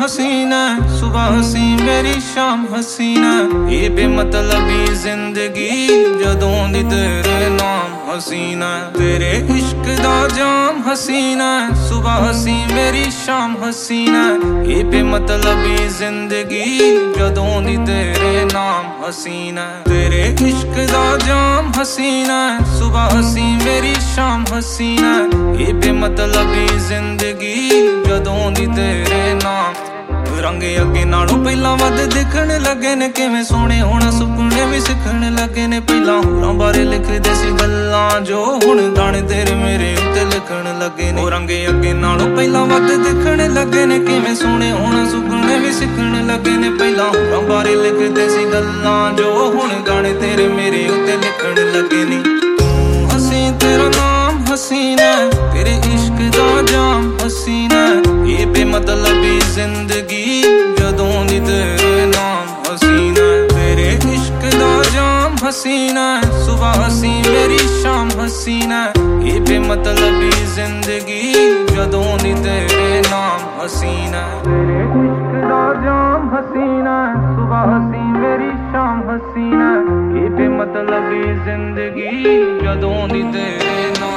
हसीना, सुबह हसी मेरी शाम हसीना। ये बेमतलबी जिंदगी जदों दी तेरे नाम हसीना। तेरे इश्क दा जाम हसीना, सुबह हसी मेरी शाम हसीना। ये बेमतलबी जिंदगी जदों दी तेरे नाम हसीना। तेरे इश्क दा जाम हसीना, सुबह हसी मेरी शाम हसीना। ये बेमतलबी जिंदगी जदों दी तेरे नाम। रंग अगे नालों पहला वध दिखण लगे ने, किवें सोहणे होना सुपने भी सिखण लगे ने। पहला होरां बारे लिखदे सी गल्लां जो हुण गाने तेरे मेरे उत्ते लिखण लगे ने। रंग अगे नालों पहला वध दिखण लगे ने, किवें सोहणे होना सुपने भी सिखण लगे ने। पहला होरां बारे लिखदे सी गल्लां जो हुण गाने तेरे मेरे उत्ते लिखण लगे ने। तू हसी तेरा नाम हसीना, तेरे इश्क दा जाम हसीना। ये बेमतलबी जिंदगी जदों दी तेरे नाम हसीना। तेरे इश्क दा जाम हसीना, सुबह हसी मेरी शाम हसीना। ये बेमतलबी जिंदगी जदों दी तेरे नाम हसीना। तेरे इश्क दा जाम हसीना, सुबह हसी मेरी शाम हसीना। ये बेमतलबी जिंदगी जदों दी तेरे नाम।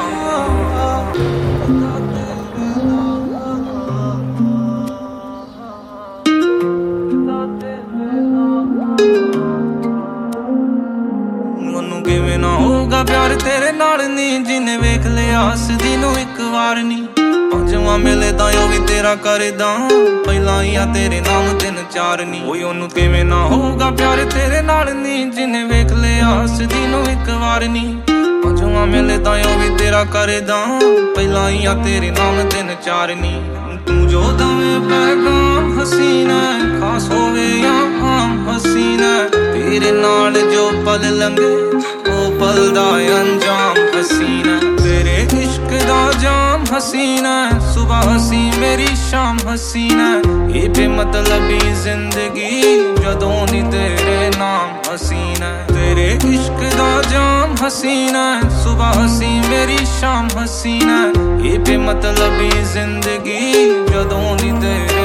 किवें ना होगा प्यार तेरे नाल नी, जिन्हें वेख लिया हसदी नूं इक वार नी। पंजवां मिले तां ओ भी तेरा करदा, पहला ही आ तेरे नाम दिन चार नी। ओए ओनू किवें ना होगा प्यार तेरे नाल नी, जिन्हें वेख लिया हसदी नूं इक वार नी। पंजवां मिले तां ओ भी तेरा करदा, पहला ही आ तेरे नाम दिन चार नी। तू जो दवे पैगाम हसीना, खास होवे या आम हसीना। तेरे नाल जो पल लंघे ओ पल दा अंजाम हसीना। तेरे इश्क दा जाम हसीना, सुबह हसी मेरी शाम हसीना। ये बेमतलबी जिंदगी जदों दी तेरे नाम हसीना। तेरे इश्क दा जाम हसीना, सुबह हसी मेरी शाम हसीना। ये बेमतलबी जिंदगी जदों दी तेरे